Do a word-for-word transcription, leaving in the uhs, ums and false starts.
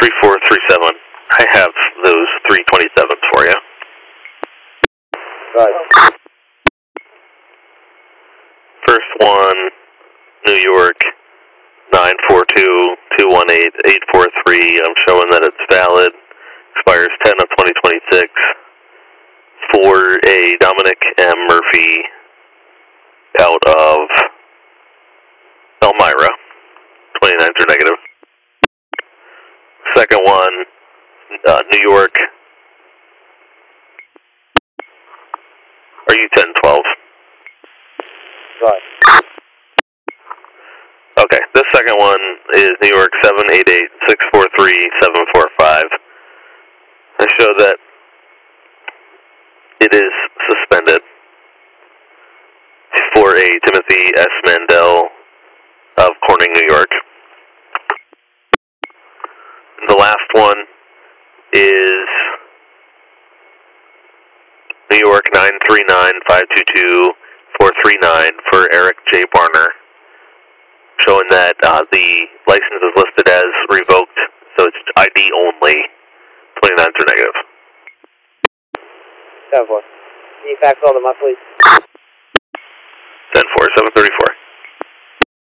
three four three seven. I have those three twenty-sevens for you. Right. First one, New York, nine four two, two one eight, eight four three. I'm showing that it's valid. Expires ten of twenty twenty-six. For a Dominic M. Murphy out of Elmira. twenty-nines are negative. Second one, uh, New York. Are you ten twelve? Right. Okay, this second one is New York seven eight eight, six four three, seven four five. I show that it is suspended for a Timothy S. Mandel of Corning, New York. The last one is New York nine three nine, five two two, four three nine for Eric J. Barner, showing that uh, the license is listed as revoked, so it's I D only. twenty-nines are negative. ten four. Can you fax all them up, please?